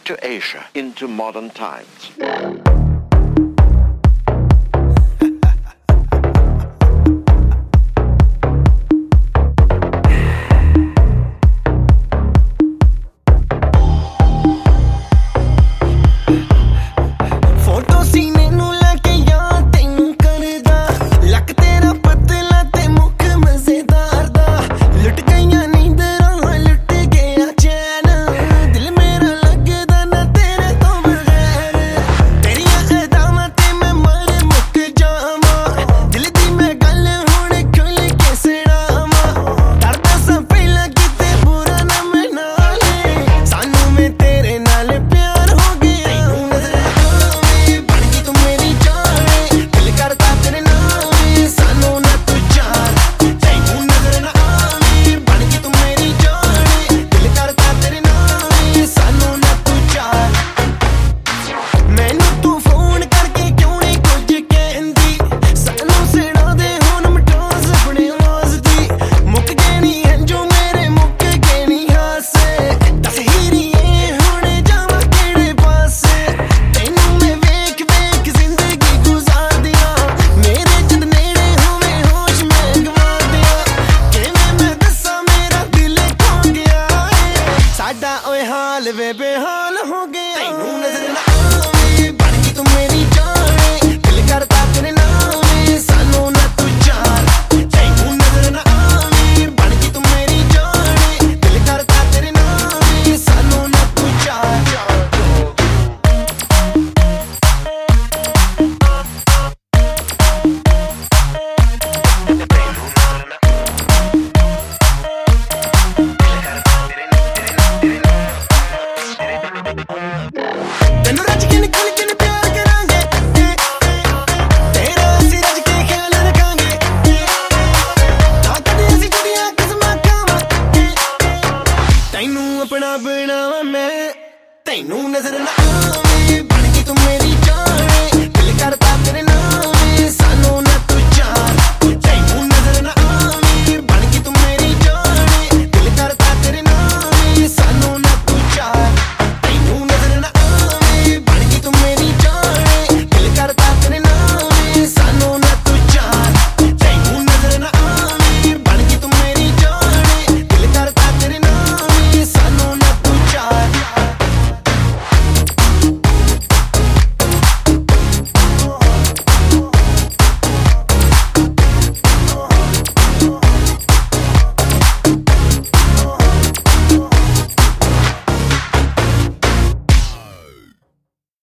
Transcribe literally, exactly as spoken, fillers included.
to Asia into modern times. हाल वे बेहाल हो गया तैनू नजर ना आवे बन गई तू मेरी जान दिल करता तेरे नाम सानू ना तू जान तैनू नजर ना आवे बन गई तू मेरी जान दिल करता तेरे नाम सानू ना तू जान तेनू रज के निकल के प्यार करांगे तेरा असी रज के ख्याल रखांगे ताकत ऐसी जुड़ियां किस्मां खावां तैनू अपना बनावा मैं तैनू नजर ना आवे बन गई तू मेरी जान